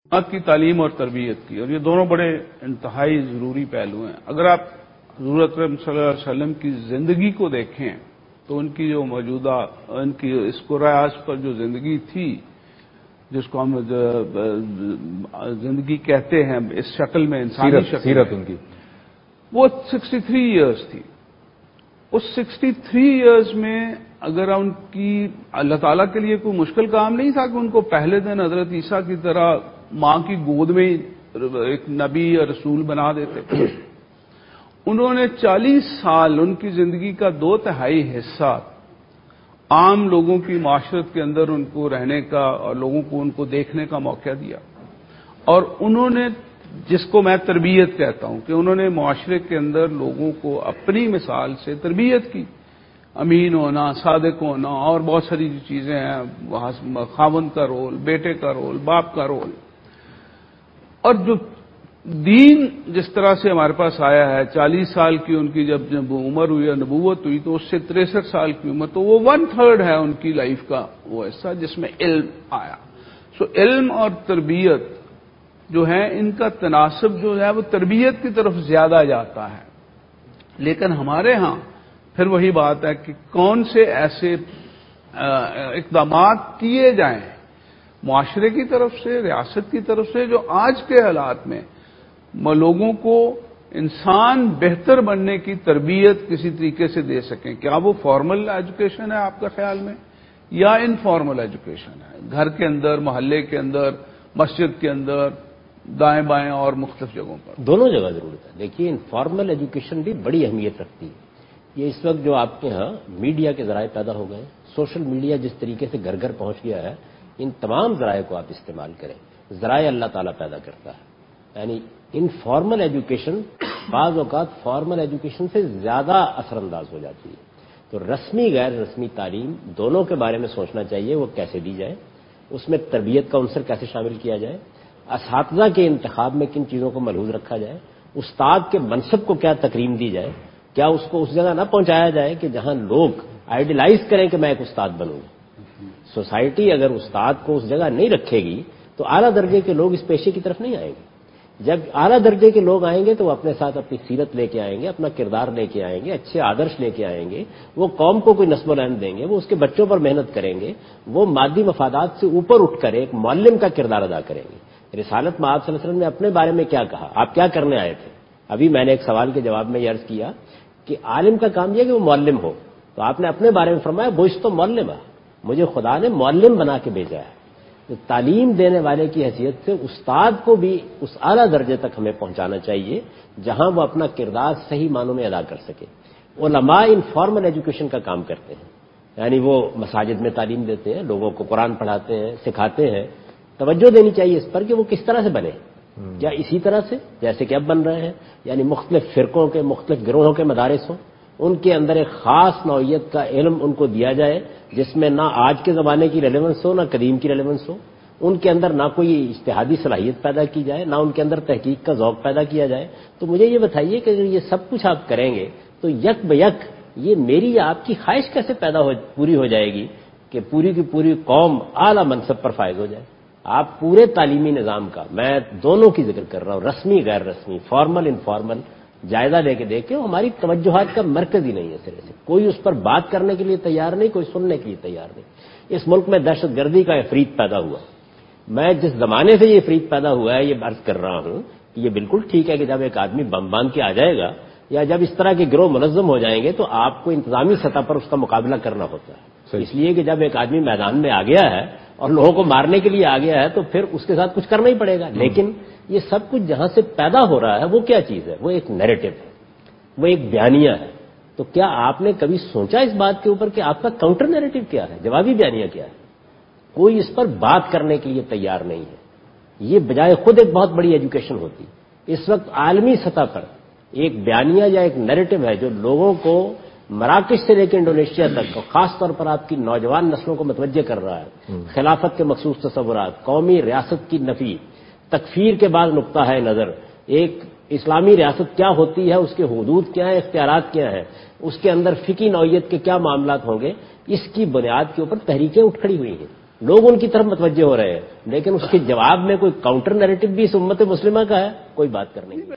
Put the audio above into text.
کی تعلیم اور تربیت کی، اور یہ دونوں بڑے انتہائی ضروری پہلو ہیں۔ اگر آپ حضور اکرم صلی اللہ علیہ وسلم کی زندگی کو دیکھیں تو ان کی جو موجودہ ان کی اس قرآن پر جو زندگی تھی، جس کو ہم زندگی کہتے ہیں اس شکل میں، انسانی سیرت ان کی، وہ 63 ایئرز تھی۔ اس 63 ایئرز میں اگر ان کی اللہ تعالیٰ کے لیے کوئی مشکل کام نہیں تھا کہ ان کو پہلے دن حضرت عیسیٰ کی طرح ماں کی گود میں ایک نبی یا رسول بنا دیتے۔ انہوں نے 40 سال ان کی زندگی کا 2/3 حصہ عام لوگوں کی معاشرت کے اندر ان کو رہنے کا اور لوگوں کو ان کو دیکھنے کا موقع دیا، اور انہوں نے، جس کو میں تربیت کہتا ہوں، کہ انہوں نے معاشرے کے اندر لوگوں کو اپنی مثال سے تربیت کی، امین ہونا، صادق ہونا، اور بہت ساری جو چیزیں ہیں، خاوند کا رول، بیٹے کا رول، باپ کا رول، اور جو دین جس طرح سے ہمارے پاس آیا ہے، 40 سال کی ان کی جب عمر ہوئی اور نبوت ہوئی تو اس سے 63 سال کی عمر، تو وہ 1/3 ہے ان کی لائف کا وہ حصہ جس میں علم آیا۔ سو علم اور تربیت جو ہے، ان کا تناسب جو ہے وہ تربیت کی طرف زیادہ جاتا ہے۔ لیکن ہمارے ہاں پھر وہی بات ہے کہ کون سے ایسے اقدامات کیے جائیں معاشرے کی طرف سے، ریاست کی طرف سے، جو آج کے حالات میں لوگوں کو انسان بہتر بننے کی تربیت کسی طریقے سے دے سکیں۔ کیا وہ فارمل ایجوکیشن ہے آپ کا خیال میں، یا انفارمل ایجوکیشن ہے، گھر کے اندر، محلے کے اندر، مسجد کے اندر، دائیں بائیں اور مختلف جگہوں پر؟ دونوں جگہ ضرورت ہے۔ دیکھیے، انفارمل ایجوکیشن بھی بڑی اہمیت رکھتی ہے۔ یہ اس وقت جو آپ کے ہاں میڈیا کے ذرائع پیدا ہو گئے، سوشل میڈیا جس طریقے سے گھر گھر پہنچ گیا ہے، ان تمام ذرائع کو آپ استعمال کریں۔ ذرائع اللہ تعالیٰ پیدا کرتا ہے، یعنی انفارمل ایجوکیشن بعض اوقات فارمل ایجوکیشن سے زیادہ اثر انداز ہو جاتی ہے۔ تو رسمی غیر رسمی تعلیم دونوں کے بارے میں سوچنا چاہیے، وہ کیسے دی جائے، اس میں تربیت کا عنصر کیسے شامل کیا جائے، اساتذہ کے انتخاب میں کن چیزوں کو ملحوظ رکھا جائے، استاد کے منصب کو کیا تکریم دی جائے، کیا اس کو اس جگہ نہ پہنچایا جائے کہ جہاں لوگ آئیڈیلائز کریں کہ میں ایک استاد بنوں۔ سوسائٹی اگر استاد کو اس جگہ نہیں رکھے گی تو اعلیٰ درجے کے لوگ اس پیشے کی طرف نہیں آئیں گے۔ جب اعلیٰ درجے کے لوگ آئیں گے تو وہ اپنے ساتھ اپنی سیرت لے کے آئیں گے، اپنا کردار لے کے آئیں گے، اچھے آدرش لے کے آئیں گے، وہ قوم کو کوئی نصب و نعم دیں گے، وہ اس کے بچوں پر محنت کریں گے، وہ مادی مفادات سے اوپر اٹھ کر ایک معلم کا کردار ادا کریں گے۔ رسالت مآب صلی اللہ علیہ وسلم نے اپنے بارے میں کیا کہا، آپ کیا کرنے آئے تھے؟ ابھی میں نے ایک سوال کے جواب میں یہ عرض کیا کہ عالم کا کام یہ کہ وہ معلم ہو، تو آپ نے اپنے بارے میں فرمایا بوئس تو معلم ہے، مجھے خدا نے معلم بنا کے بھیجا ہے۔ تو تعلیم دینے والے کی حیثیت سے استاد کو بھی اس اعلیٰ درجے تک ہمیں پہنچانا چاہیے جہاں وہ اپنا کردار صحیح معنوں میں ادا کر سکے۔ علماء انفارمل ایجوکیشن کا کام کرتے ہیں، یعنی وہ مساجد میں تعلیم دیتے ہیں، لوگوں کو قرآن پڑھاتے ہیں، سکھاتے ہیں۔ توجہ دینی چاہیے اس پر کہ وہ کس طرح سے بنے، کیا اسی طرح سے جیسے کہ اب بن رہے ہیں، یعنی مختلف فرقوں کے، مختلف گروہوں کے مدارس ہوں، ان کے اندر ایک خاص نوعیت کا علم ان کو دیا جائے جس میں نہ آج کے زمانے کی ریلیونس ہو، نہ قدیم کی ریلیونس ہو، ان کے اندر نہ کوئی اجتہادی صلاحیت پیدا کی جائے، نہ ان کے اندر تحقیق کا ذوق پیدا کیا جائے۔ تو مجھے یہ بتائیے کہ اگر یہ سب کچھ آپ کریں گے تو یک بیک یہ میری یا آپ کی خواہش کیسے پوری ہو جائے گی کہ پوری کی پوری قوم اعلیٰ منصب پر فائز ہو جائے؟ آپ پورے تعلیمی نظام کا، میں دونوں کی ذکر کر رہا ہوں، رسمی غیر رسمی، فارمل انفارمل، جائزہ لے کے دیکھیں، ہماری توجہات کا مرکز ہی نہیں ہے سرے سے، کوئی اس پر بات کرنے کے لیے تیار نہیں، کوئی سننے کے لیے تیار نہیں۔ اس ملک میں دہشت گردی کا افریت پیدا ہوا، میں جس زمانے سے یہ افریت پیدا ہوا ہے یہ عرض کر رہا ہوں کہ یہ بالکل ٹھیک ہے کہ جب ایک آدمی بم باندھ کے آ جائے گا یا جب اس طرح کے گروہ منظم ہو جائیں گے تو آپ کو انتظامی سطح پر اس کا مقابلہ کرنا ہوتا ہے، اس لیے کہ جب ایک آدمی میدان میں آ گیا ہے اور لوگوں کو مارنے کے لیے آ گیا ہے تو پھر اس کے ساتھ کچھ کرنا ہی پڑے گا۔ لیکن یہ سب کچھ جہاں سے پیدا ہو رہا ہے وہ کیا چیز ہے؟ وہ ایک نیریٹو ہے، وہ ایک بیانیہ ہے۔ تو کیا آپ نے کبھی سوچا اس بات کے اوپر کہ آپ کا کاؤنٹر نیریٹو کیا ہے، جوابی بیانیہ کیا ہے؟ کوئی اس پر بات کرنے کے لیے تیار نہیں ہے۔ یہ بجائے خود ایک بہت بڑی ایجوکیشن ہوتی۔ اس وقت عالمی سطح پر ایک بیانیہ یا ایک نیریٹو ہے جو لوگوں کو مراکش سے لے کے انڈونیشیا تک اور خاص طور پر آپ کی نوجوان نسلوں کو متوجہ کر رہا ہے۔ خلافت کے مخصوص تصورات، قومی ریاست کی نفی، تکفیر کے بعد نقطہ ہے نظر، ایک اسلامی ریاست کیا ہوتی ہے، اس کے حدود کیا ہیں، اختیارات کیا ہیں، اس کے اندر فقہی نوعیت کے کیا معاملات ہوں گے، اس کی بنیاد کے اوپر تحریکیں اٹھ کھڑی ہوئی ہیں۔ لوگ ان کی طرف متوجہ ہو رہے ہیں، لیکن اس کے جواب میں کوئی کاؤنٹر نیریٹو بھی اس امت مسلمہ کا ہے، کوئی بات کرنے کی